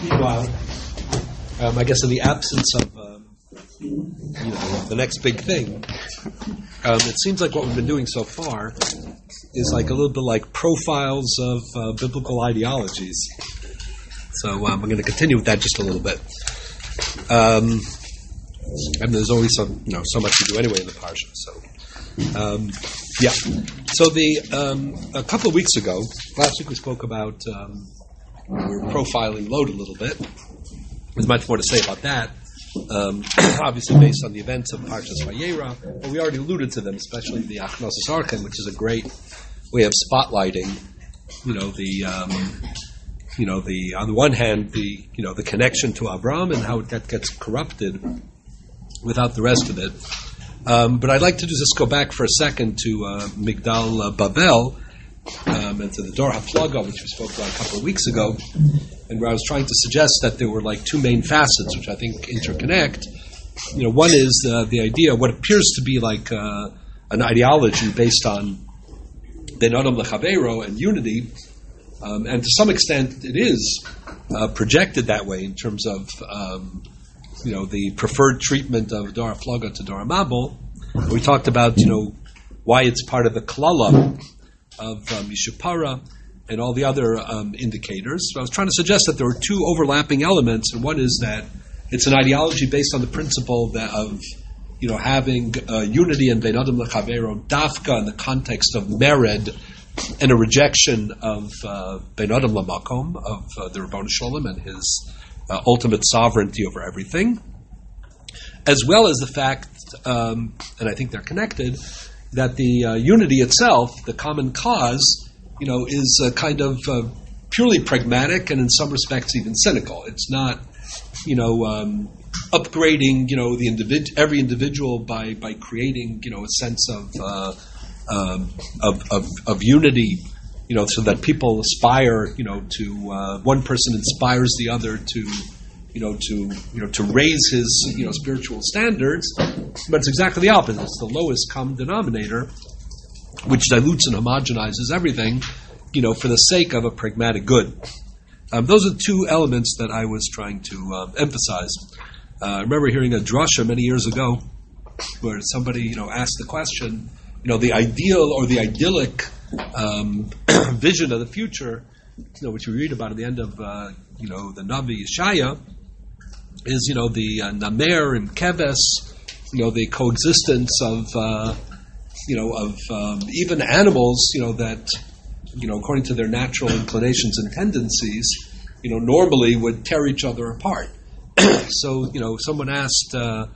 Meanwhile, I guess in the absence of the next big thing, it seems like what we've been doing so far is like a little bit like profiles of biblical ideologies. So I'm going to continue with that just a little bit. And there's always so much to do anyway in the parsha. So So a couple of weeks ago, last week we spoke about we were profiling Lod a little bit. There's much more to say about that. Obviously based on the events of Parshas Vayera, but we already alluded to them, especially the Achnosis Archim, which is a great way of spotlighting, on the one hand, the connection to Abraham and how that gets corrupted without the rest of it. But I'd like to just go back for a second to Migdal Babel and to the Dor HaPlaga, which we spoke about a couple of weeks ago, and where I was trying to suggest that there were like two main facets, which I think interconnect. One is the idea, what appears to be like an ideology based on Ben Adam Lechavero and unity, and to some extent it is projected that way in terms of the preferred treatment of Dor HaPlaga to Dor HaMabul. We talked about why it's part of the klala of Mishupara and all the other indicators. So I was trying to suggest that there were two overlapping elements, and one is that it's an ideology based on the principle of having unity in Ben Adam Lechavero dafka in the context of mered and a rejection of Ben Adam Lamakom, of the Ribono Shel Olam and his ultimate sovereignty over everything, as well as the fact, and I think they're connected, that the unity itself, the common cause, is kind of purely pragmatic and in some respects even cynical. It's not, upgrading, every individual by creating, a sense of unity, so that people aspire, to one person inspires the other to raise his, spiritual standards. But it's exactly the opposite. It's the lowest common denominator, which dilutes and homogenizes everything, for the sake of a pragmatic good. Those are two elements that I was trying to emphasize. I remember hearing a drasha many years ago where somebody, asked the question, the ideal or the idyllic vision of the future, which we read about at the end of, the Navi Yeshaya, is, the Namer and Keves, the coexistence of even animals, that, according to their natural inclinations and tendencies, normally would tear each other apart. So, someone asked,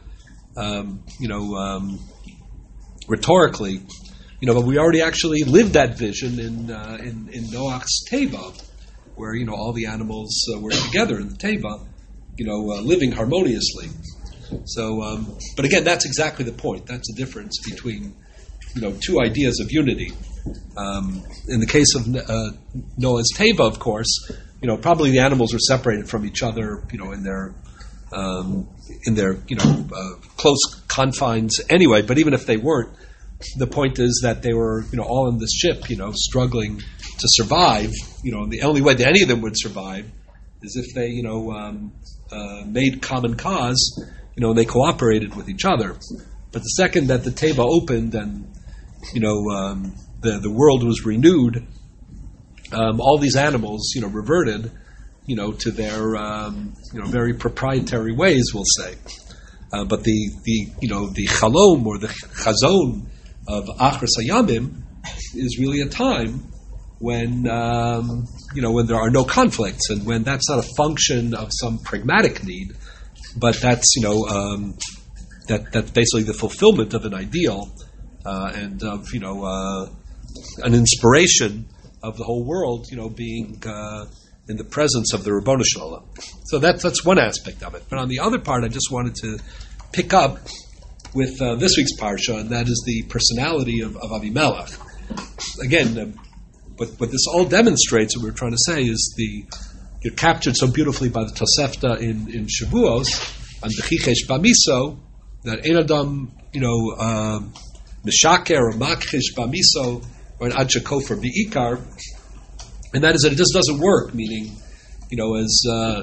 rhetorically, but we already actually lived that vision in Noach's Teva, where all the animals were together in the Teva, living harmoniously. So, but again, that's exactly the point. That's the difference between two ideas of unity. In the case of Noah's Teva, of course, probably the animals were separated from each other, in their close confines anyway. But even if they weren't, the point is that they were, all in this ship, struggling to survive. The only way that any of them would survive is if they, made common cause, and they cooperated with each other. But the second that the Teva opened and, the world was renewed, all these animals, reverted, to their, very proprietary ways, we'll say. But the chalom or the chazon of Achros Hayamim is really a time when when there are no conflicts, and when that's not a function of some pragmatic need, but that's that's basically the fulfillment of an ideal and of an inspiration of the whole world, being in the presence of the Ribono Shel Olam. So that's one aspect of it. But on the other part, I just wanted to pick up with this week's parsha, and that is the personality of Avimelech. Again, what this all demonstrates, what we're trying to say, is you're captured so beautifully by the Tosefta in Shavuos, and the Chichesh Bamiso, that Ein Adam, Mishaker or Makchish Bamiso, or an Anshe Kofer Bi'ikar, and that is that it just doesn't work, meaning, as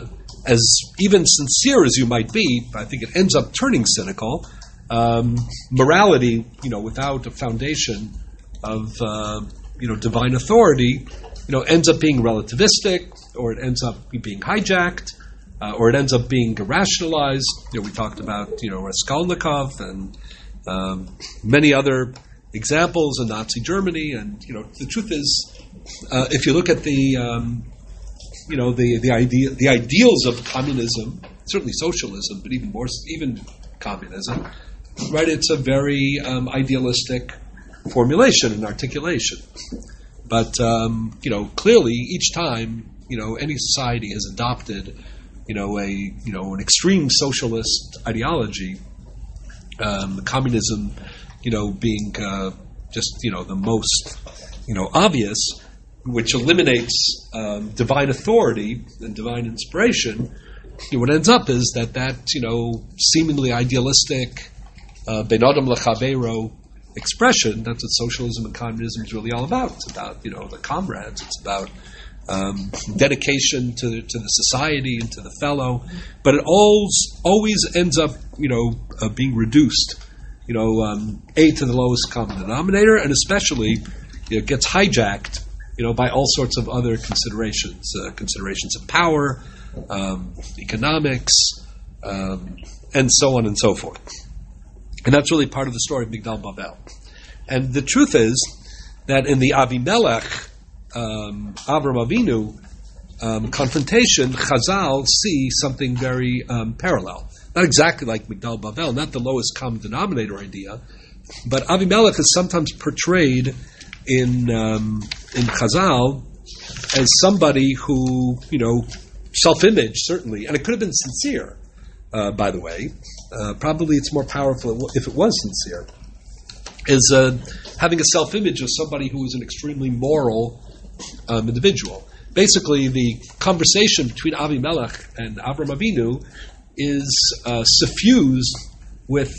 as even sincere as you might be, I think it ends up turning cynical. Morality, without a foundation of divine authority, ends up being relativistic, or it ends up being hijacked, or it ends up being rationalized. We talked about Raskolnikov and many other examples in Nazi Germany, and the truth is, if you look at the ideals of communism, certainly socialism, but even communism, right? It's a very idealistic formulation and articulation. But clearly, each time any society has adopted an extreme socialist ideology, communism, being just the most obvious, which eliminates divine authority and divine inspiration. What ends up is that seemingly idealistic ben adam lechavero expression. That's what socialism and communism is really all about. It's about the comrades. It's about dedication to the society and to the fellow. But it always ends up being reduced to the lowest common denominator, and especially it gets hijacked by all sorts of other considerations of power, economics, and so on and so forth. And that's really part of the story of Migdal Bavel. And the truth is that in the Avimelech, Avram Avinu confrontation, Chazal see something very parallel. Not exactly like Migdal Bavel, not the lowest common denominator idea, but Avimelech is sometimes portrayed in Chazal as somebody who, self-image, certainly, and it could have been sincere, by the way. Probably it's more powerful if it was sincere, is having a self-image of somebody who is an extremely moral individual. Basically, the conversation between Avimelech and Avram Avinu is suffused with,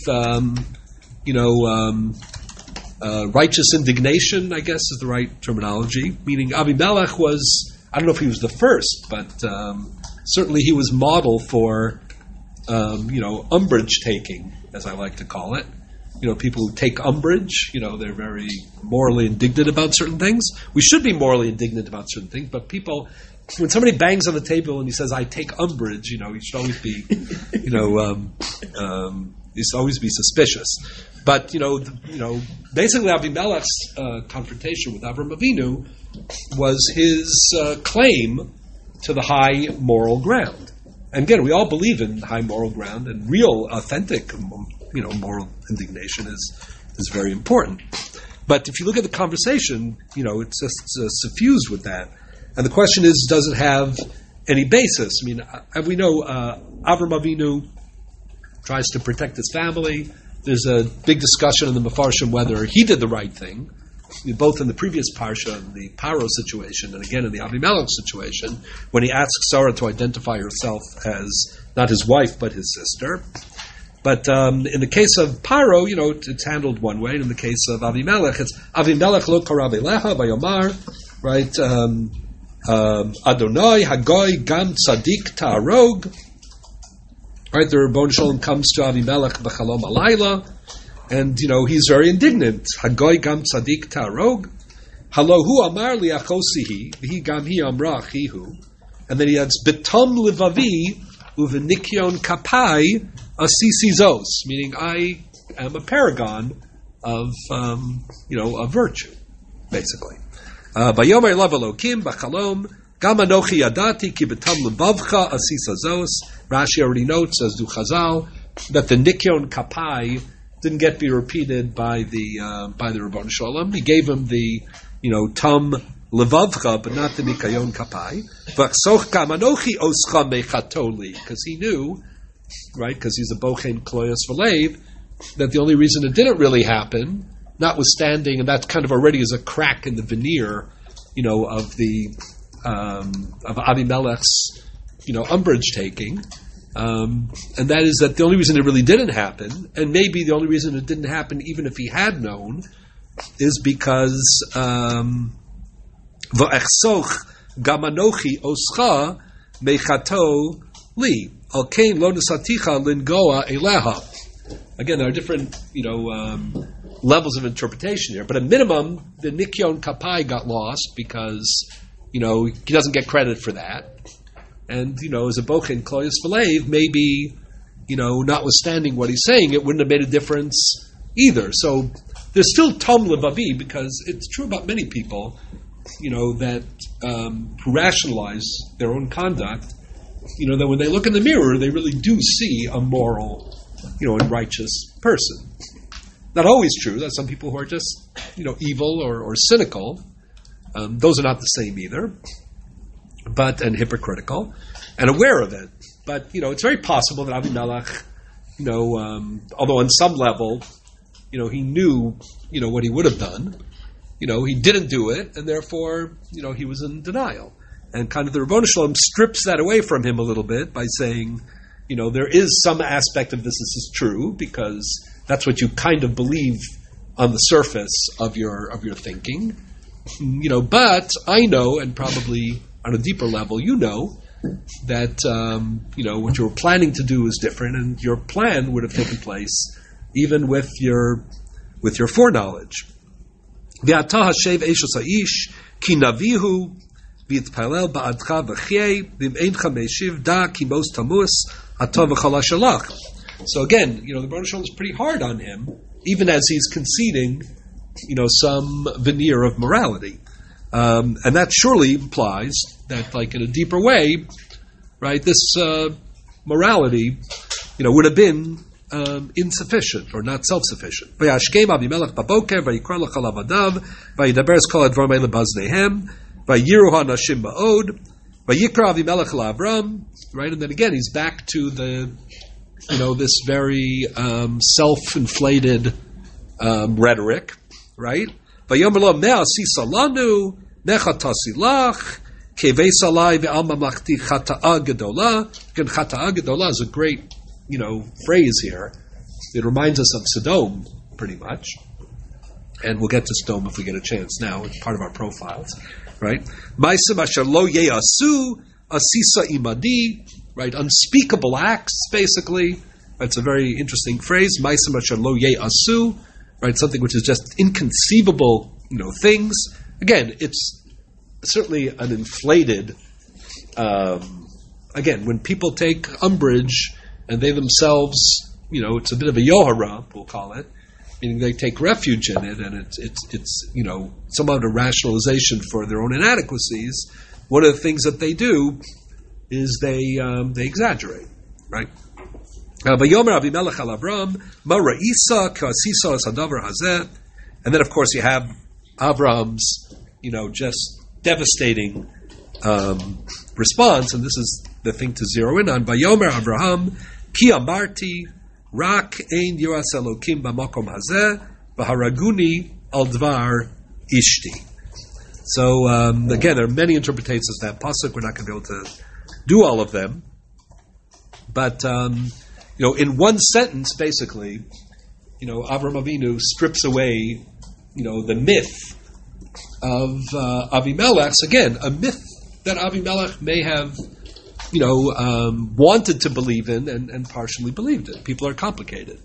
righteous indignation, I guess is the right terminology. Meaning Avimelech was, I don't know if he was the first, but certainly he was model for, umbrage taking, as I like to call it. People who take umbrage, they're very morally indignant about certain things. We should be morally indignant about certain things, but people, when somebody bangs on the table and he says, "I take umbrage," you should always be, you should always be suspicious. But, basically Avimelech's confrontation with Avram Avinu was his claim to the high moral ground. And again, we all believe in high moral ground, and real, authentic, moral indignation is very important. But if you look at the conversation, it's just suffused with that. And the question is, does it have any basis? I mean, we know Avram Avinu tries to protect his family. There's a big discussion in the Mefarshim whether he did the right thing, both in the previous Parsha, in the Paro situation, and again in the Avimelech situation, when he asks Sarah to identify herself as not his wife, but his sister. But in the case of Paro, it's handled one way, and in the case of Avimelech, it's Avimelech lo karav elecha vayomar, right? Adonai Hagoy Gam Tzadik Ta'arog. Right, the Ribbon Shalom comes to Avimelech b'chalom alayla, and he's very indignant. Hagoy Gam Tzadik Ta'arog. Halohu Amar liachosihi v'hi gam hi amra achihu. And then he adds Betom Levavi uvenikyon kapai asisi zos, meaning I am a paragon of of virtue, basically. Bayomer Lav Elokim b'chalom gam anochi yadati ki betam levavcha asisa zos. Rashi already notes, as do Chazal, that the nikyon kapai didn't get to be repeated by the Ribbon Shalom. He gave him the tam levavcha, but not the nikayon kapai. V'chsoch gam anochi oscha mechatoli, because he knew, right, because he's a bochen kloyos v'leiv, that the only reason it didn't really happen, notwithstanding, and that kind of already is a crack in the veneer, of the of Avimelech's, umbrage taking, and that is that the only reason it really didn't happen, and maybe the only reason it didn't happen, even if he had known, is because v'echsoch gamanochi oscha mechato li al kain lo nesaticha lingoa eleha. Again, there are different, levels of interpretation here. But at minimum, the Nikyon Kapai got lost because, he doesn't get credit for that. And, as a Bochin Kloyas V'Leiv, maybe, notwithstanding what he's saying, it wouldn't have made a difference either. So there's still Tom Levavi, because it's true about many people, that who rationalize their own conduct, that when they look in the mirror, they really do see a moral, and righteous person. Not always true. There's some people who are just, evil or cynical. Those are not the same either. And hypocritical, and aware of it. But, it's very possible that Avimelech, although on some level, he knew, what he would have done, he didn't do it, and therefore, he was in denial. And kind of the Ribbono Shel Olam strips that away from him a little bit by saying, there is some aspect of this is true, because that's what you kind of believe on the surface of your thinking. But I know, and probably on a deeper level, that what you were planning to do is different, and your plan would have taken place even with your foreknowledge. V'ata hashev eishos haish ki navihu v'yitpalel ba'adcha v'chei v'im'eincha meishiv da ki mos tamus atov v'chol hashalach. So again, the Ribbono Shel Olam is pretty hard on him, even as he's conceding, some veneer of morality. And that surely implies that, like in a deeper way, right, this morality, would have been insufficient or not self-sufficient. Vayashkem Avimelech baboker vayikra l'chol avadav vayidaber es kol hadvarim haele baznehem vayiru hanashim ba'od vayikra Avimelech la'Avram. Right, and then again he's back to the, this very self-inflated rhetoric, right? Vayomer lo mea sisa lanu necha tasilach kevei salai ve'al mamlachti chata'a gedola. Again, chata'a gedola is a great, phrase here. It reminds us of Sodom, pretty much. And we'll get to Sodom if we get a chance now. It's part of our profiles, right? Ma'asim asher lo ye'asu asisa imadi, right? Unspeakable acts, basically. That's a very interesting phrase. Ma'asim asher lo ye'asu, right? Something which is just inconceivable, things. Again, it's certainly an inflated. Again, when people take umbrage and they themselves, it's a bit of a yohara, we'll call it, meaning they take refuge in it, and it's somewhat a rationalization for their own inadequacies. One of the things that they do is they exaggerate, right? And then, of course, you have Avram's, just devastating response, and this is the thing to zero in on. Vayomer Avraham ki amarti rak ein yiras Elokim b'makom hazeh v'haraguni al dvar ishti. So again, there are many interpretations of that pasuk. We're not going to be able to do all of them, but in one sentence, basically, Avram Avinu strips away, the myth of Avimelech. Again, a myth that Avimelech may have, wanted to believe in and partially believed in. People are complicated.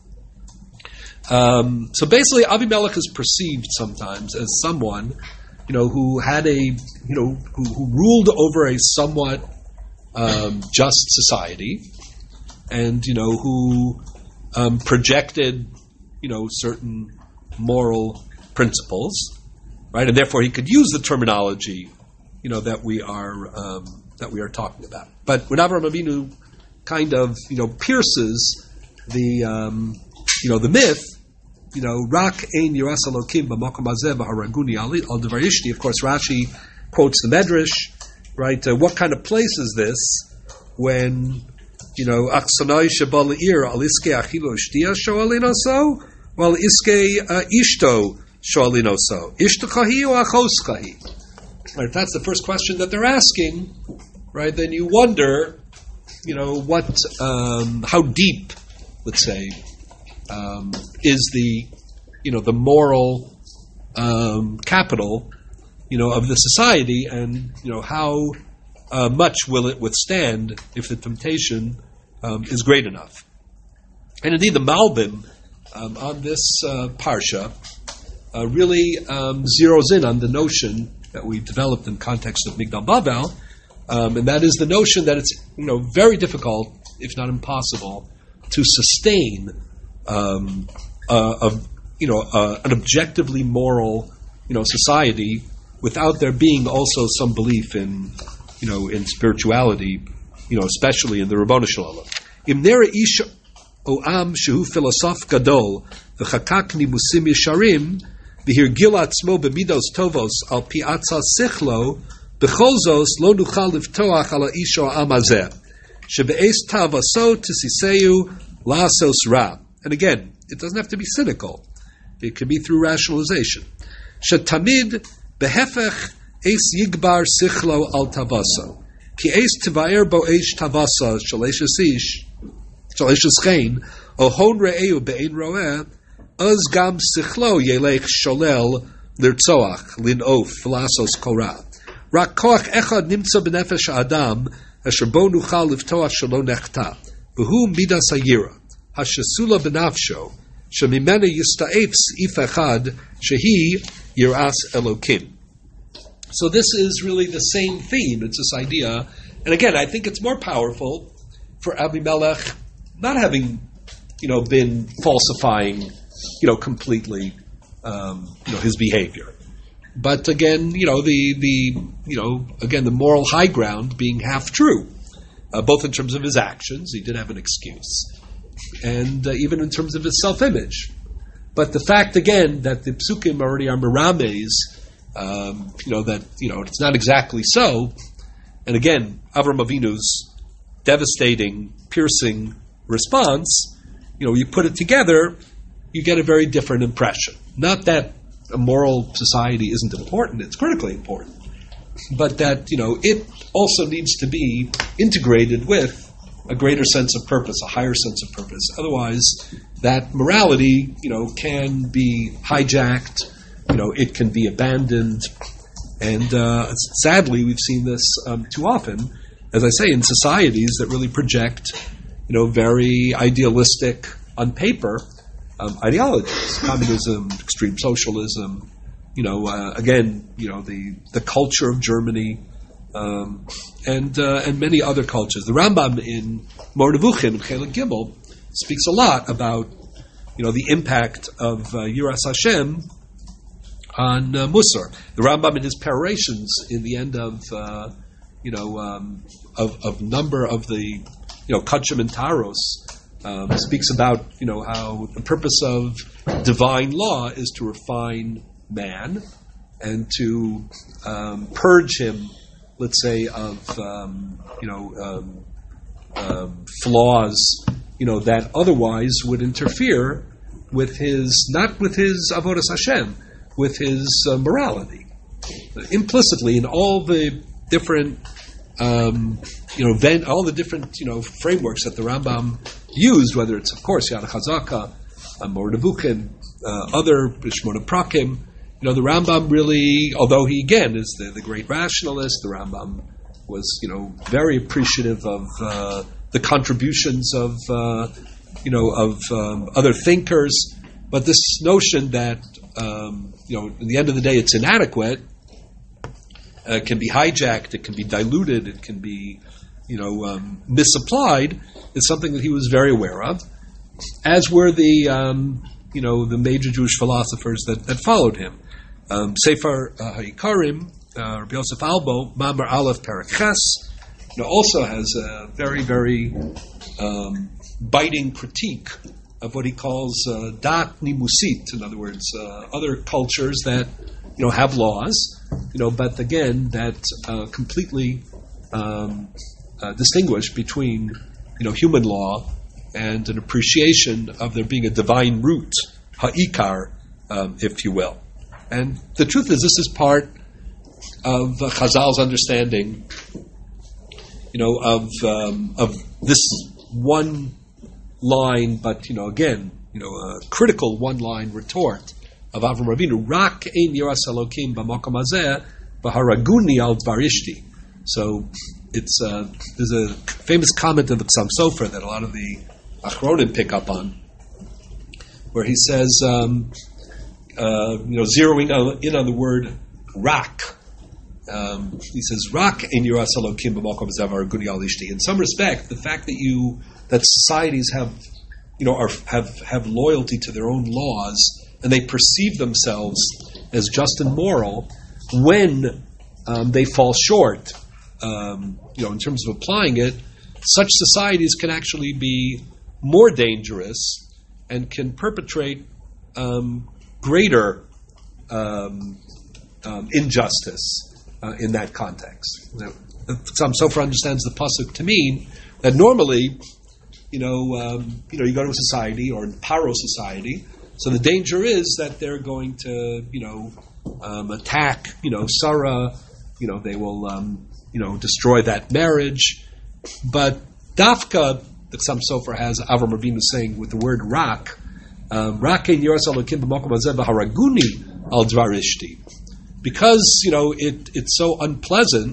So basically, Avimelech is perceived sometimes as someone, who had who ruled over a somewhat just society, and who projected, certain moral principles, right? And therefore, he could use the terminology, that we are talking about. But when Avraham Avinu kind of, pierces the, the myth, Rak ein yiras Elokim b'makom hazeh v'haraguni al dvar ishti. Of course, Rashi quotes the Medrash, right? What kind of place is this when, Aksanai sheba le'ir al iskei achilo shtia shoalin oso, while iskei ishto shoalin oso. Ishtochahi or achoschahi? Right, if that's the first question that they're asking, right, then you wonder, what, how deep, let's say, is the, the moral capital, of the society, and how much will it withstand if the temptation is great enough. And indeed, the Malbim on this parsha really zeroes in on the notion that we developed in context of Migdal Bavel, and that is the notion that it's very difficult, if not impossible, to sustain an objectively moral society without there being also some belief in spirituality, especially in the Ribono Shel Olam. Im nera ish o am shehu philosoph gadol v'chakak nimusim yesharim v'hirgil atzmo b'midos tovos al pi atzas sichlo b'chol zos lo nuchal liftoach ala ish o am hazeh shebe'es tavaso tisiseu la'asos ra. And again, it doesn't have to be cynical. It can be through rationalization. Shetamid behefech es yigbar sichlo al tavaso ki es tivayer bo eish tavasa shaleshes ish shaleshes chen o hon re'eu be'ein roeh az gam sichlo yelech sholel lirtzoach linof v'lasos korah rak koach echad nimtza b'nefesh ha'adam asher bo nuchal liftoach shelo nechta v'hu midas hayira hashesula b'nafsho shemimena yista'efs if echad shehi yiras elokim. So this is really the same theme. It's this idea, and again, I think it's more powerful for Abimelech not having, been falsifying, completely, his behavior, but again, the moral high ground being half true, both in terms of his actions. He did have an excuse, and even in terms of his self-image. But the fact again that the psukim already are merames. That it's not exactly so. And again, Avram Avinu's devastating, piercing response, you put it together, you get a very different impression. Not that a moral society isn't important, it's critically important, but that, it also needs to be integrated with a greater sense of purpose, a higher sense of purpose. Otherwise, that morality, can be hijacked, it can be abandoned, and sadly, we've seen this too often, as I say, in societies that really project, very idealistic, on paper, ideologies, communism, extreme socialism, the culture of Germany, and many other cultures. The Rambam in Mor Nevuchim, Chelik Gimel, speaks a lot about, the impact of Yiras Hashem on Musar. The Rambam in his perorations in the end of number of the Kachim and Taros speaks about how the purpose of divine law is to refine man and to purge him, let's say, of flaws that otherwise would interfere with his, not with his avodas Hashem, with his morality. Implicitly, in all the different, all the different, frameworks that the Rambam used, whether it's, of course, Yad Chazaka, Mor Nevuchim, other Shmona Prakim, the Rambam really, although he again is the great rationalist, the Rambam was, very appreciative of the contributions of other thinkers, but this notion that in the end of the day, it's inadequate. It can be hijacked. It can be diluted. It can be, misapplied. Is something that he was very aware of, as were the, the major Jewish philosophers that followed him. Sefer HaYikarim, Rabbi Yosef Albo, Mamar Aleph Perek Ches, also has a very, very biting critique of what he calls dat nimusit, in other words, other cultures that have laws, but again that completely distinguish between human law and an appreciation of there being a divine root, ha'ikar, if you will. And the truth is, this is part of Chazal's understanding, of this one line, but again, a critical one-line retort of Avram Avinu. Rak ein yiras Elokim b'makom hazeh v'haraguni al dvar ishti. So, there's a famous comment of the Chassam Sofer that a lot of the Achronim pick up on, where he says, zeroing in on the word rak. He says, rak in Yiras Elokim b'makom zev haraguni al ishti. In some respect, the fact that societies have loyalty to their own laws, and they perceive themselves as just and moral when they fall short, in terms of applying it, such societies can actually be more dangerous and can perpetrate greater injustice in that context. Chassam Sofer understands the pasuk to mean that normally, you go to a society or a paro society, so the danger is that they're going to, attack, Sarah, they will, destroy that marriage. But Dafka, the Chassam Sofer has Avram Avinu saying with the word rak in Yiras Elokim b'makom hazeh haraguni al dvar ishti. Because, it's so unpleasant,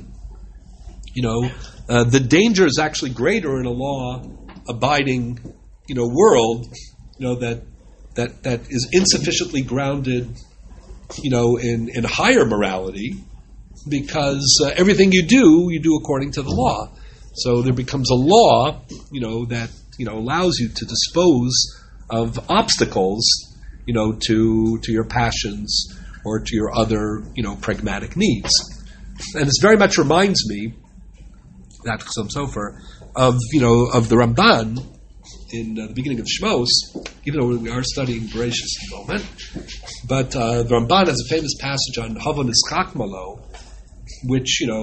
the danger is actually greater in a law-abiding, world, that is insufficiently grounded, in higher morality, because everything you do according to the law. So there becomes a law, that, allows you to dispose of obstacles, to your passions or to your other, pragmatic needs. And this very much reminds me, that Chassam Sofer, of the Ramban in the beginning of Shmos, even though we are studying Bereshis at the moment. But the Ramban has a famous passage on Hava Niskak Malo, which, if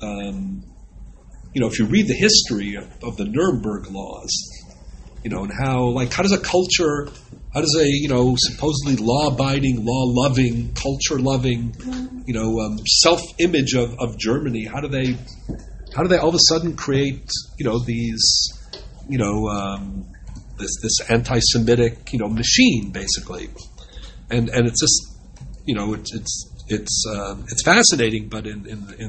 you read the history of the Nuremberg laws, and how does a supposedly law-abiding, law-loving, culture-loving, self-image of Germany, how do they all of a sudden create, these, this anti-Semitic, machine, basically, and it's just, it's fascinating, but in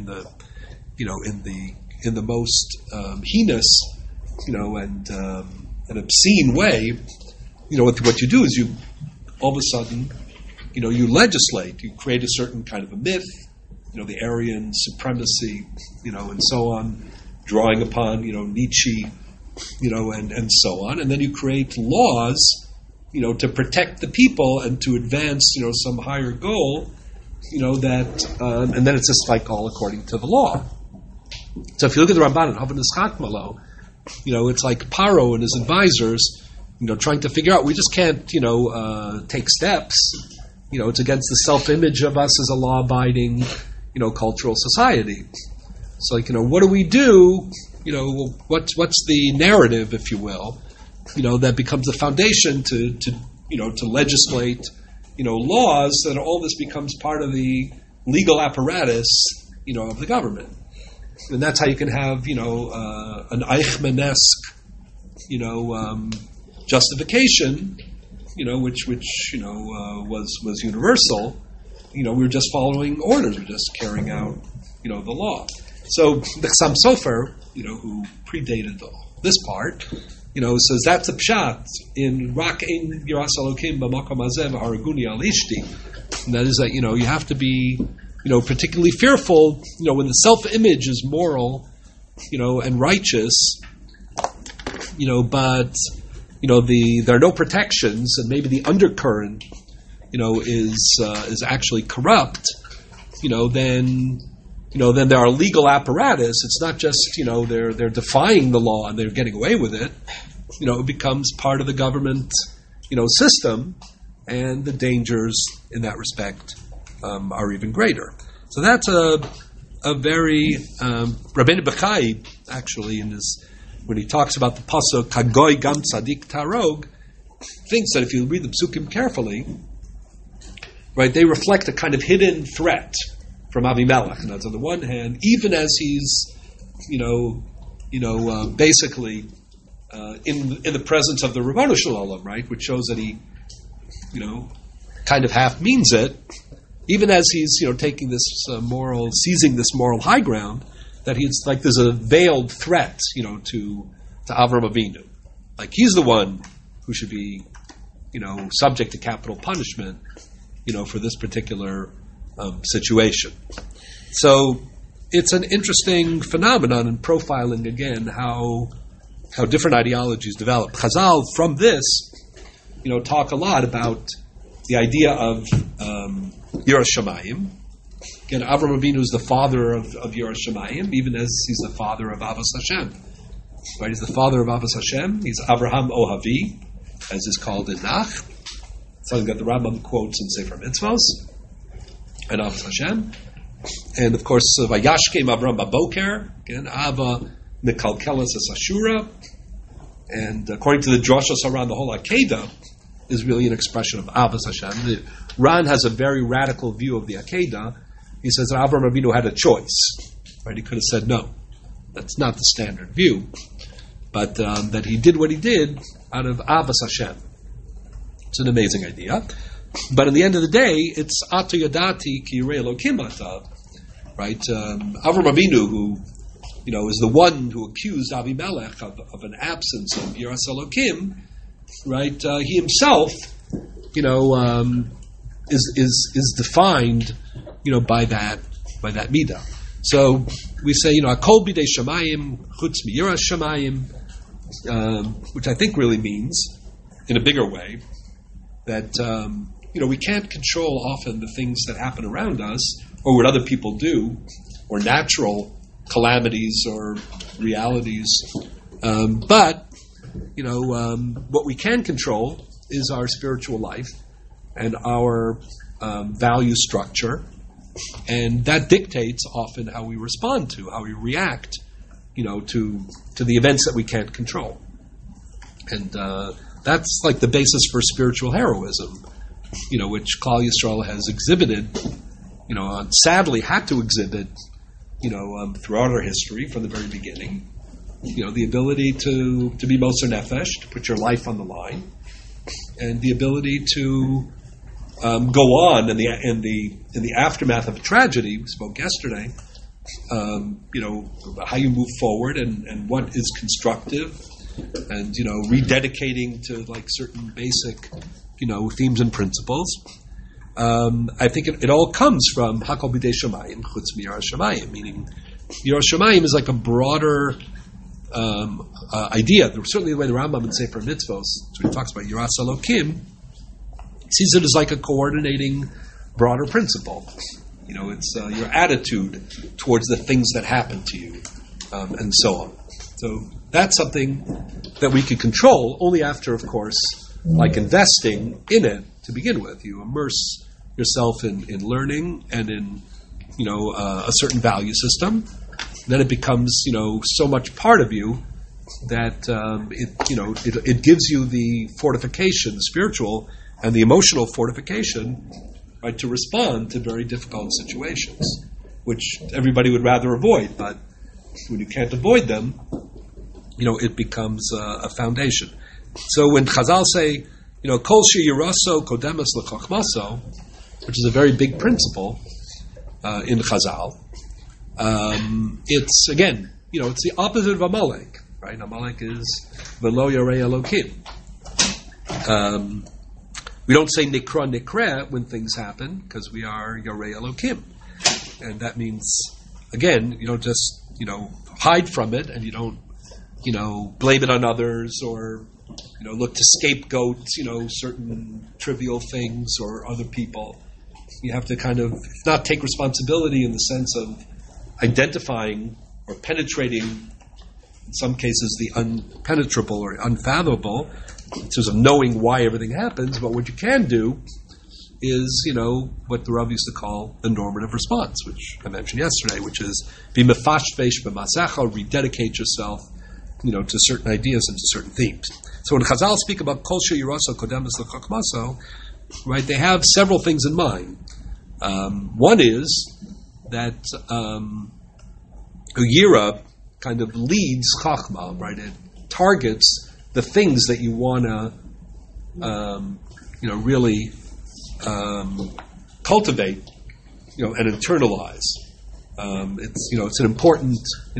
the most heinous, and obscene way, what you do is you all of a sudden, you legislate, you create a certain kind of a myth, the Aryan supremacy, and so on, drawing upon, Nietzsche, and so on, and then you create laws, to protect the people and to advance, some higher goal, that, and then it's just all according to the law. So if you look at the Ramban and Hava Niskak Malo, it's like Paro and his advisors, trying to figure out, we just can't, take steps, it's against the self-image of us as a law-abiding, cultural society. So, what do we do? What's the narrative, if you will, that becomes the foundation to legislate, laws, that all this becomes part of the legal apparatus, of the government. And that's how you can have, an Eichmann-esque, justification, which was universal. We were just following orders, we're just carrying out, the law. So the Chassam Sofer, who predated this part, says that's a pshat in Rak ein Yiras Elokim b'makom hazeh haraguni al ishti. And that is that, you have to be, particularly fearful, when the self-image is moral, and righteous, but, there are no protections, and maybe the undercurrent, is actually corrupt, then there are legal apparatus. It's not just, they're defying the law and they're getting away with it. It becomes part of the government, system, and the dangers in that respect are even greater. So that's a very Rabbeinu Bachai, actually, when he talks about the pasuk Kagoy Gam Tzadik Tarog, thinks that if you read the psukim carefully, right, they reflect a kind of hidden threat from Avimelech. And that's on the one hand, even as he's, basically in the presence of the Ribono Shel Olam, right, which shows that he, kind of half means it. Even as he's, taking this seizing this moral high ground, that it's like there's a veiled threat, to Avram Avinu. Like he's the one who should be, subject to capital punishment, for this particular situation. So it's an interesting phenomenon in profiling again how different ideologies develop. Chazal from this, talk a lot about the idea of Yiras Shamayim. Again, Avram Avinu is the father of Yiras Shamayim, even as he's the father of Avos Hashem. Right? He's the father of Avos Hashem. He's Avraham Ohavi, as is called in Nach. Something that the Rambam quotes in Sefer Mitzvos and Avos Hashem. And of course, Vayashkem Avram Baboker, again, Ava Mikalkelis as Ashura. And according to the drashos around the whole Akedah, is really an expression of Avos Hashem. The Ran has a very radical view of the Akedah. He says that Avram Avinu had a choice. Right? He could have said no. That's not the standard view. But that he did what he did out of Avos Hashem. It's an amazing idea. But in the end of the day, it's Ata Yadati Ki Yirei Elokim Ata. Right? Avram Avinu, who is the one who accused Avimelech of an absence of Yiras Elokim, right? He himself, is defined, by that midah. So we say, Akol bidei shamayim chutz miyiras shamayim, which I think really means, in a bigger way, that we can't control often the things that happen around us or what other people do, or natural calamities or realities, but what we can control is our spiritual life and our value structure, and that dictates often how we respond to, how we react, to the events that we can't control. And that's like the basis for spiritual heroism, which Klal Yisrael has exhibited, sadly had to exhibit, throughout our history from the very beginning. The ability to be Moser Nefesh, to put your life on the line, and the ability to go on in the aftermath of a tragedy. We spoke yesterday, how you move forward and what is constructive, and rededicating to like certain basic themes and principles. I think it all comes from Hakol bidei Shamayim chutz miyiras Shamayim, meaning Yiras Shamayim is like a broader idea. Certainly the way the Rambam in Sefer Mitzvos, when he talks about Yiras Elokim, sees it as like a coordinating broader principle. It's your attitude towards the things that happen to you, and so on. So that's something that we can control only after, of course, like investing in it to begin with. You immerse yourself in learning and in a certain value system. Then it becomes so much part of you that it gives you the fortification, the spiritual and the emotional fortification, right, to respond to very difficult situations, which everybody would rather avoid. But when you can't avoid them, it becomes a foundation. So when Chazal say, Kol she'yiraso kodemas l'chochmaso, which is a very big principle in Chazal, it's again, it's the opposite of Amalek, right? Amalek is velo yarei Elokim. We don't say nikra when things happen because we are yarei Elokim, and that means again, you don't just hide from it, and you don't blame it on others or look to scapegoat certain trivial things or other people. You have to kind of not take responsibility in the sense of identifying or penetrating, in some cases, the unpenetrable or unfathomable, in terms of knowing why everything happens. But what you can do is, what the Rav used to call the normative response, which I mentioned yesterday, which is be mefashvesh b'masecha, rededicate yourself, to certain ideas and to certain themes. So when Chazal speak about kol she'yiraso kodemas l'chochmaso, right, they have several things in mind. One is that Yira kind of leads Chachma, right? It targets the things that you want to, really cultivate, and internalize. It's an important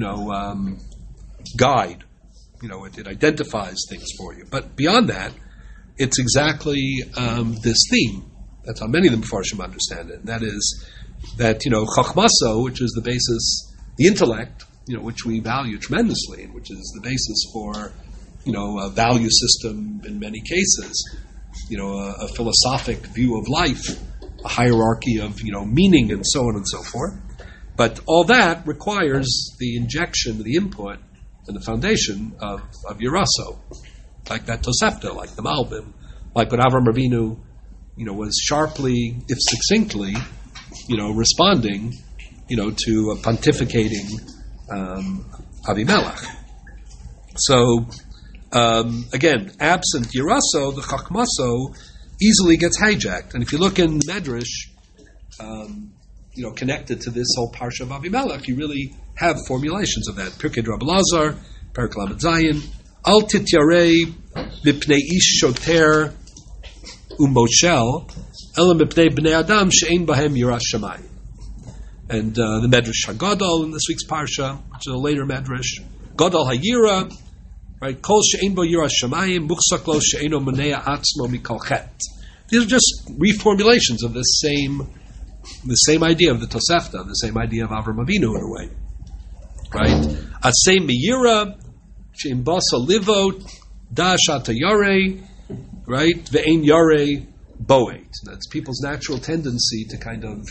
guide. It identifies things for you. But beyond that, it's exactly this theme. That's how many of the Mefarshim understand it. And that is that Chachmaso, which is the basis, the intellect, which we value tremendously, and which is the basis for a value system in many cases, a philosophic view of life, a hierarchy of meaning, and so on and so forth. But all that requires the injection, the input, and the foundation of Yeraso, like that Tosefta, like the Malbim, like what Avram Avinu, was sharply, if succinctly, responding, to a pontificating Avimelech. So, again, absent Yeraso, the Chachmaso easily gets hijacked. And if you look in Medrash, connected to this whole parsha of Avimelech, you really have formulations of that. Pirkei Rabbi Lazar, Perek Lamed Zayin, Al tityarei mipnei ish shoter umoshel, ela mipnei bnei adam she'ein bahem yiras shamayim. And the Medrash HaGadol in this week's parsha, which is a later Medrash, Gadol HaYira, right? Kol she'ein bo yiras shamayim, muchsak lo she'eino monea atzmo mikol chet. These are just reformulations of the same idea of the Tosefta, the same idea of Avram Avinu in a way, right? Asay miyira, she'im basa livot, da shata yare, right? Ve'ein yare boet. That's people's natural tendency to kind of,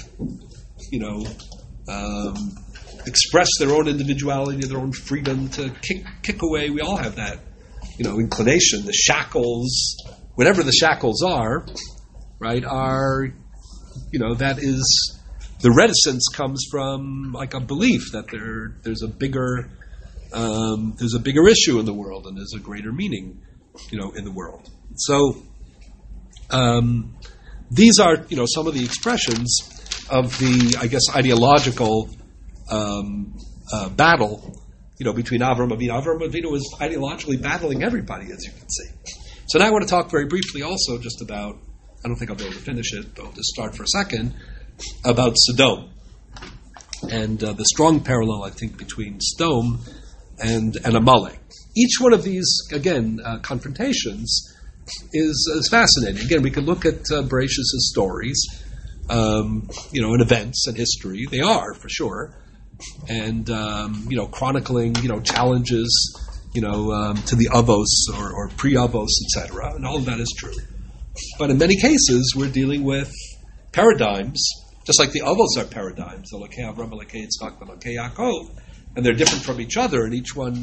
express their own individuality, their own freedom, to kick away. We all have that, inclination. The shackles, whatever the shackles are, right, are, that is, the reticence comes from like a belief that there's a bigger issue in the world, and there's a greater meaning, in the world. So these are, some of the expressions of the, I guess, ideological battle, between Avram Avinu. Avram Avinu was ideologically battling everybody, as you can see. So now I want to talk very briefly also just about, I don't think I'll be able to finish it, but I'll just start for a second, about Sodom. And the strong parallel, I think, between Sodom and Amalek. Each one of these, again, confrontations is fascinating. Again, we can look at Bereshit's stories, and events and history. They are, for sure. And, chronicling, challenges, to the Avos or pre-Avos, etc. And all of that is true. But in many cases, we're dealing with paradigms, just like the Avos are paradigms, Elokei Avram, Elokei Yitzchak, Elokei Yaakov, and they're different from each other, and each one,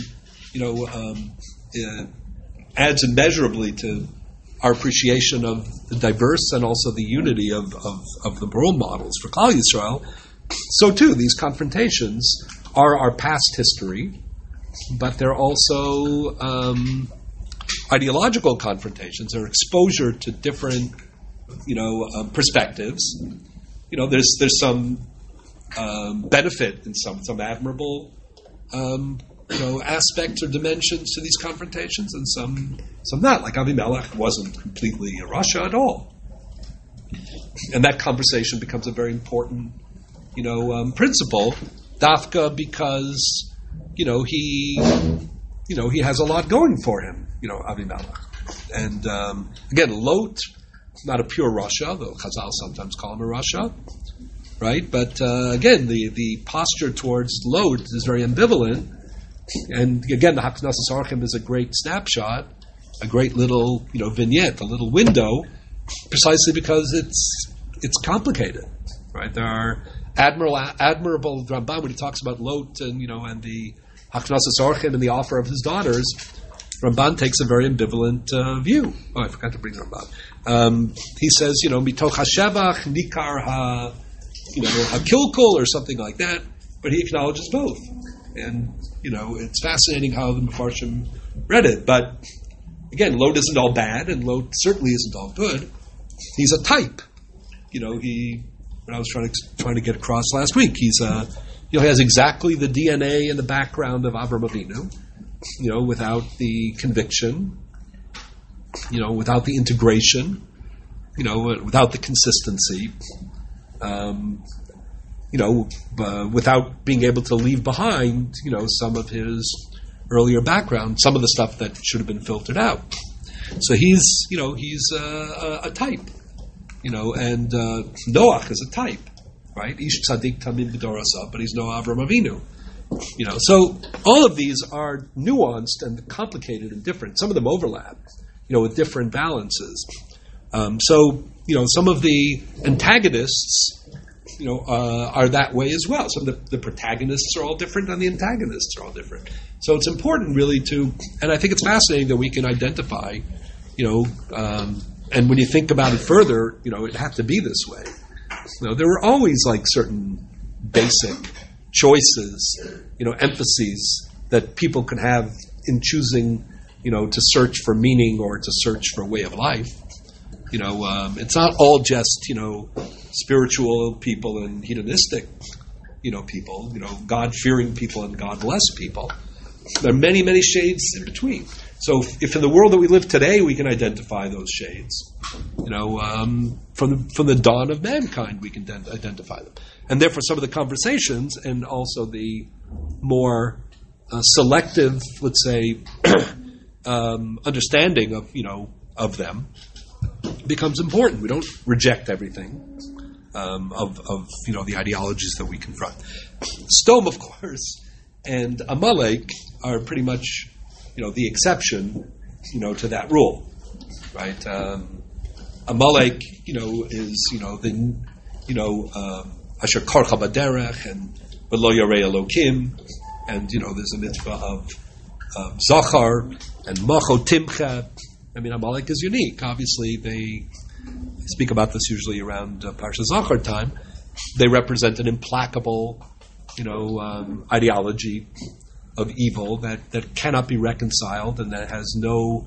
adds immeasurably to our appreciation of the diverse and also the unity of the role models for Klal Yisrael. So too, these confrontations are our past history, but they're also ideological confrontations. They're exposure to different, perspectives. There's some benefit in some admirable, aspects or dimensions to these confrontations, and some not. Like Avimelech wasn't completely a Russia at all, and that conversation becomes a very important, principle, Dafka, because he has a lot going for him, Avimelech, and again, Lot, not a pure Russia, though Chazal sometimes call him a Russia, right? But again, the posture towards Lot is very ambivalent. And again, the Haknas Archim is a great snapshot, a great little vignette, a little window, precisely because it's complicated, right? There are admirable Ramban when he talks about Lot and and the Haknas Archim and the offer of his daughters. Ramban takes a very ambivalent view. Oh, I forgot to bring Ramban. He says, mitoch hashevach nikar hakilkul or something like that, but he acknowledges both. And, it's fascinating how the Mefarshim read it. But, again, Lot isn't all bad, and Lot certainly isn't all good. He's a type. What I was trying to get across last week, he has exactly the DNA and the background of Avram Avinu, without the conviction, without the integration, without the consistency. without being able to leave behind, some of his earlier background, some of the stuff that should have been filtered out. So he's a type, and Noach is a type, right? Ish tzaddik tamim b'dorasa, but he's no Avram Avinu. So all of these are nuanced and complicated and different. Some of them overlap, with different balances. Some of the antagonists, are that way as well. Some of the protagonists are all different and the antagonists are all different. So it's important really and I think it's fascinating that we can identify, and when you think about it further, it had to be this way. There were always like certain basic choices, emphases that people could have in choosing, to search for meaning or to search for a way of life. It's not all just, spiritual people and hedonistic, people, God-fearing people and God-less people. There are many, many shades in between. So if in the world that we live today, we can identify those shades, from the dawn of mankind, we can identify them. And therefore some of the conversations and also the more selective, let's say, understanding of them becomes important. We don't reject everything of the ideologies that we confront. Sdom, of course, and Amalek are pretty much the exception to that rule, right? Amalek is the Asher Karcha Baderech and V'lo Yarei Elokim, and there's a mitzvah of Zachar and Macho Timcha. I mean, Amalek is unique. Obviously, they speak about this usually around Parsha Zachar time. They represent an implacable, ideology of evil that cannot be reconciled and that has no,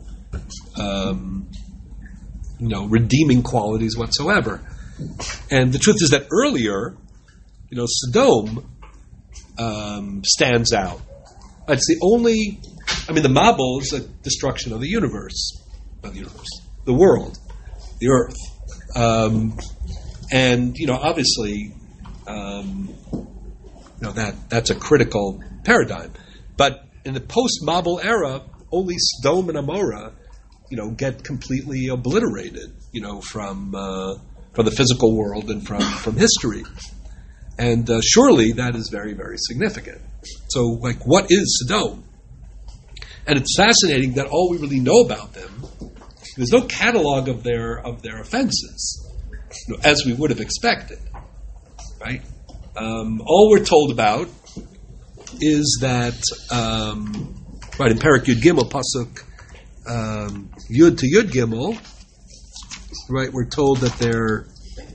redeeming qualities whatsoever. And the truth is that earlier, Sodom stands out. It's the only. The Mabul is a destruction of the universe. The world, the earth, and obviously, that's a critical paradigm. But in the post-Mabul era, only Sodom and Amorah, get completely obliterated, from the physical world and from history, and surely that is very, very significant. So, what is Sodom? And it's fascinating that all we really know about them. There's no catalog of their offenses, as we would have expected, right? All we're told about is that, right, in Perek Yud Gimel, Pasuk Yud to Yud Gimel, right, we're told that they're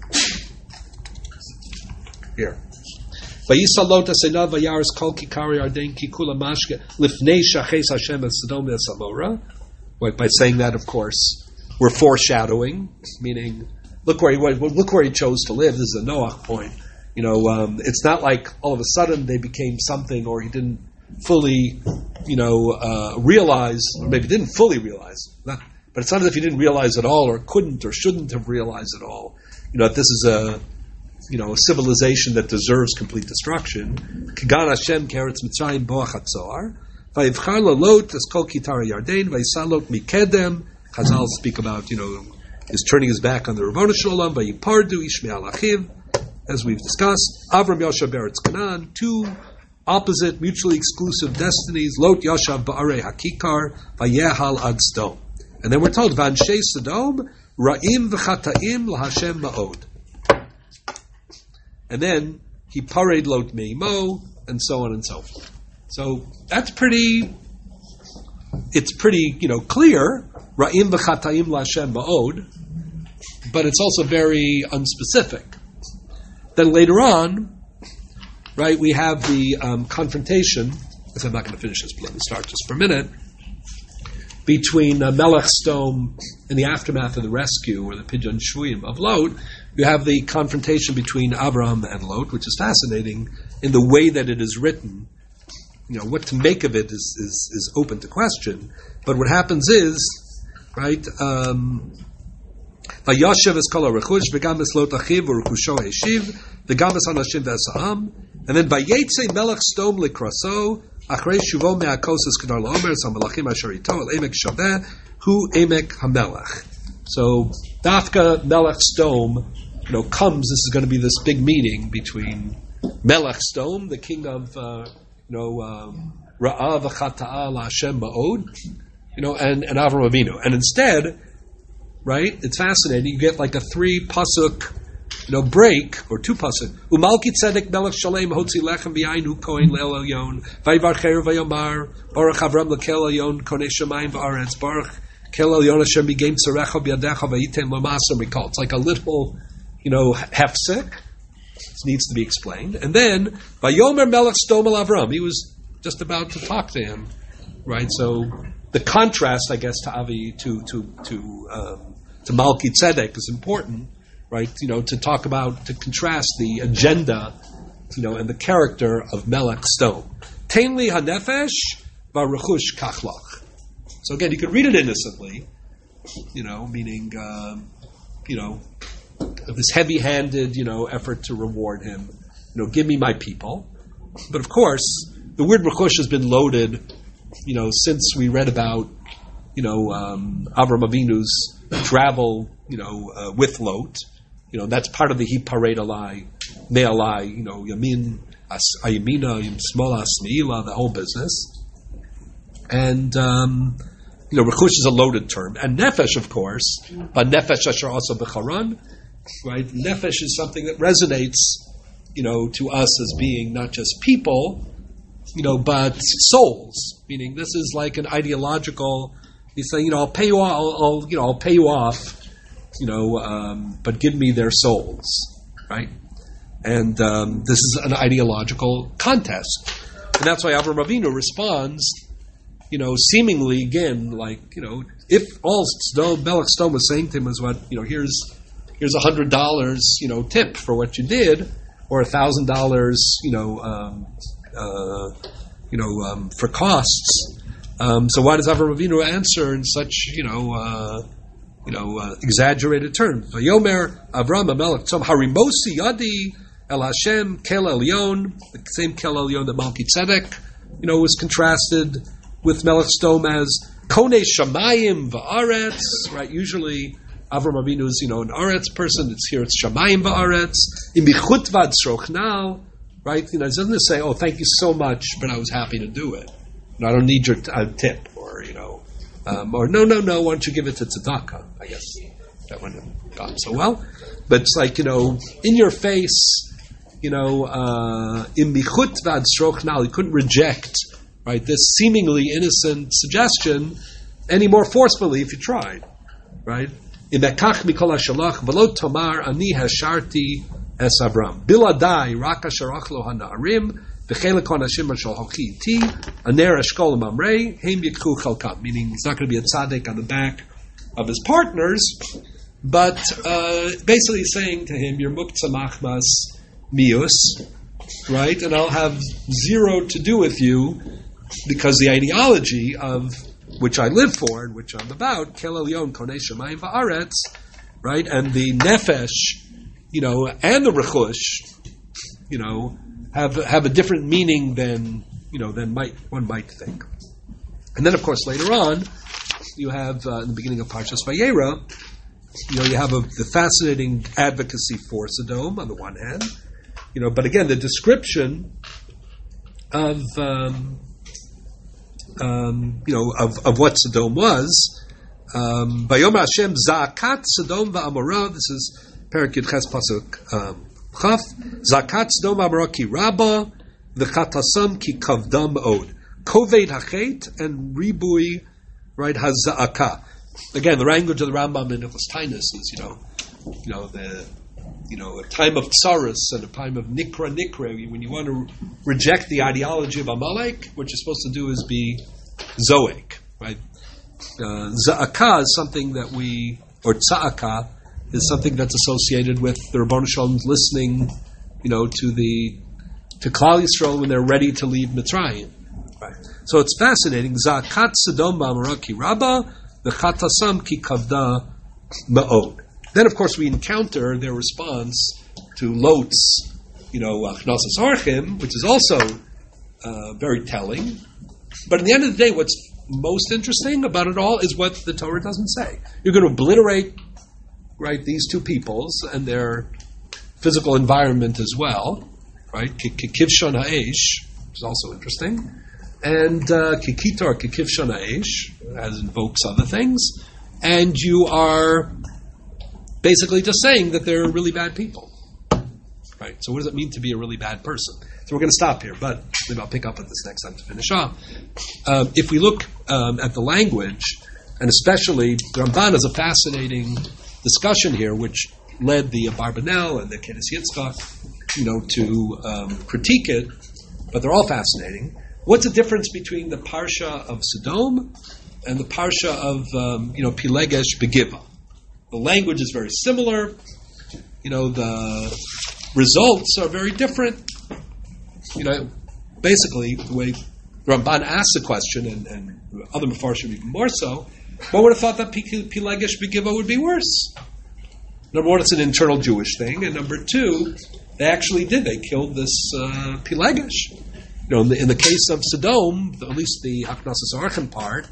here. Vayisalot asenav vayaris kol kikari arden kikula mashke lifnei shaches Hashem es Sodom es Amorah. By saying that, of course, we're foreshadowing, meaning look where he chose to live. This is a Noach point. It's not like all of a sudden they became something, or he didn't fully, realize, or maybe didn't fully realize. But it's not as if he didn't realize at all, or couldn't, or shouldn't have realized at all. That this is a civilization that deserves complete destruction. Kagan Hashem keretz Mitzrayim boach hatzor. Vayivchar lalot es kol kitar yarden vayisalot mikedem. Chazal speak about is turning his back on the Ravona Shalom. Vayipardu Ishmael achiv, as we've discussed. Avram Yashav Beretz Canaan, two opposite, mutually exclusive destinies. Lot Yashav Ba'arei Hakikar Vayehal Ad Sdom. And then we're told Vanshei Sodom Ra'im v'Chataim LaHashem Ma'od. And then he parade Lot Meimo, and so on and so forth. So that's pretty. It's pretty, clear. Ra'im v'Chataim LaHashem Ma'od, but it's also very unspecific. Then later on, right, we have the confrontation. Because I'm not going to finish this, but let me start just for a minute. Between Melech Sdom in the aftermath of the rescue, or the Pidyon Shvuyim of Lot, you have the confrontation between Abraham and Lot, which is fascinating in the way that it is written. What to make of it is open to question. But what happens is, right, Vayoshev es kol harechush v'gam es lot achiv u'rekusho heshiv v'gam es hanashim v'esa'am. And then vayetze melech stom likraso achrei shuvo me'akos es kedar la'omer es hamelachim asher ito el emek shaveh hu emek hamelech. So Dafka Melech Stom, comes. This is going to be this big meeting between Melech Stom, the king of Ra'ah v'chata'a la'Hashem Ma'od, and Avram Avinu. And instead, right? It's fascinating. You get like a 3 pasuk, break or 2 pasuk. Umalki tzedek Melech Shalem hotzi lechem v'yainu kohen le'el elyon v'ayvar cher v'yomar baruch Avram lekel elyon konei shemayim v'aretz baruch. It's like a little, hefsek. It needs to be explained. And then, Vayomer Melech Stom el Avram. He was just about to talk to him, right? So the contrast, I guess, to Avi to Malki Tzedek is important, right? To talk about, to contrast the agenda, and the character of Melech Stom. Tainli hanefesh v'rechush kachlach. So again, you could read it innocently, meaning, this heavy-handed, effort to reward him. Give me my people. But of course, the word rechush has been loaded, since we read about, Avram Avinu's travel, with Lot. That's part of the hiparei alai, me'alai, yamin, ayamina, smala, smeila, the whole business. And, rechush is a loaded term. And nefesh, of course, but nefesh asher also b'charan, right? Nefesh is something that resonates, to us as being not just people, but souls. Meaning this is like an ideological, he's saying, I'll pay you off, I'll pay you off, but give me their souls, right? And this is an ideological contest. And that's why Avram Avinu responds, seemingly again, like, if all Melech Stom was saying to him was what, here's $100, tip for what you did, or $1,000, for costs. So why does Avram Avinu answer in such, exaggerated terms? Vayomer Avram Melech Stom harimosi yadi el Hashem kel elyon, the same kel elyon that Malki Tzedek, was contrasted with Melech Stom as Konei Shamayim v'aretz, right? Usually Avram Avinu is, an Aretz person. It's Shamayim v'aretz. Imichut vad srochnal, right? It doesn't say, oh, thank you so much, but I was happy to do it. I don't need your tip, or, or no, why don't you give it to tzedakah? I guess that wouldn't have gone so well. But it's like, in your face, imichut vad srochnal, you couldn't reject, right, this seemingly innocent suggestion any more forcefully if you tried, right? Imekach mikol hashalach v'lo tomar ani hasharti es Avram biladai rak asher achlo hana'arim v'chelek hanashim asher halchi iti aner eshkol mamrei heim yikchu chalkam. Meaning he's not going to be a tzaddik on the back of his partners, but basically saying to him, "You're muktzah machmas mius, right? And I'll have zero to do with you." Because the ideology of which I live for and which I'm about, kel elyon konei shemayim va'aretz, right, and the nefesh, and the rechush, have a different meaning than one might think. And then, of course, later on, you have in the beginning of Parshas Vayera, you have the fascinating advocacy for Sodom on the one hand, but again, the description of what Sodom was. Vayom Hashem Zakat Sodom va'Amorah. This is Perek Yud Ches Pasuk Chaf. Zakat Sodom va'Amorah ki Rabba v'chatasam ki kavdam od. Koved hachet and ribui, right, haza'aka. Again, the language of the Rambam in Hilchos Tainus is, a time of tsaris and a time of nikra. When you want to reject the ideology of Amalek, what you're supposed to do is be zoek, right? Za'aka is something that or tza'aka is something that's associated with the Rebbeinu Shalom's listening, to Klal Yisrael when they're ready to leave Mitzrayim. Right. So it's fascinating. Za'akat Sodom ba'Amorah ki Rabba v'chatasam ki kavda ma'od. Then, of course, we encounter their response to Lot's, Chnosas Orchim, which is also very telling. But at the end of the day, what's most interesting about it all is what the Torah doesn't say. You're going to obliterate, right, these two peoples and their physical environment as well, right? Kikivshon ha'esh, which is also interesting. And kikitor kikivshon ha'esh, as invokes other things. And you are basically just saying that they're really bad people. Right? So what does it mean to be a really bad person? So we're going to stop here, but maybe I'll pick up at this next time to finish off. If we look at the language, and especially the Ramban has a fascinating discussion here, which led the Abarbanel and the Kenes Yitzchak, to critique it, but they're all fascinating. What's the difference between the Parsha of Sodom and the Parsha of Pilegesh Begiva? The language is very similar. The results are very different. Basically, the way Ramban asks the question, and other Mefarshim even more so, one would have thought that Pilegesh Begiva would be worse. Number one, it's an internal Jewish thing, and number two, they actually did. They killed this Pilegesh. In the case of Sodom, at least the Haknosas Orchim part,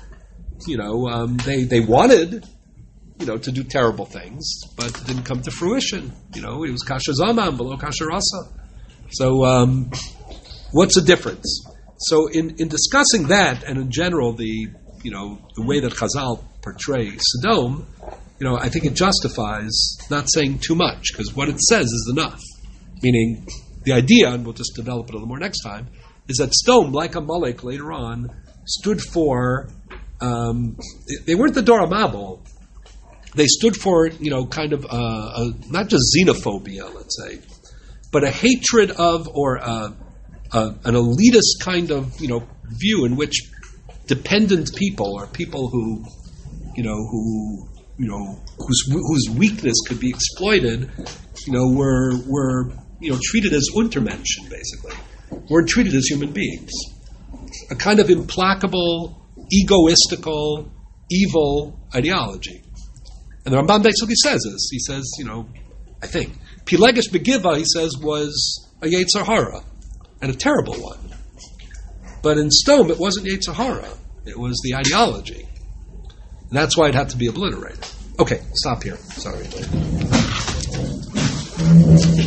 they wanted, to do terrible things, but it didn't come to fruition. It was kasher zaman below kasher rasa. So, what's the difference? So, in discussing that, and in general, the way that Chazal portray Sodom, I think it justifies not saying too much, because what it says is enough. Meaning, the idea, and we'll just develop it a little more next time, is that Sodom, like Amalek later on, stood for, they weren't the Dor HaMabul. They stood for, kind of not just xenophobia, let's say, but a hatred of, or an elitist kind of, view in which dependent people, or people who, whose weakness could be exploited, were treated as Untermenschen, basically. Weren't treated as human beings. A kind of implacable, egoistical, evil ideology. And the Ramban basically says this. He says, I think, Pilegesh Begiva, he says, was a Yetzer Hara, and a terrible one. But in Sodom, it wasn't Yetzer Hara. It was the ideology. And that's why it had to be obliterated. Okay, stop here. Sorry.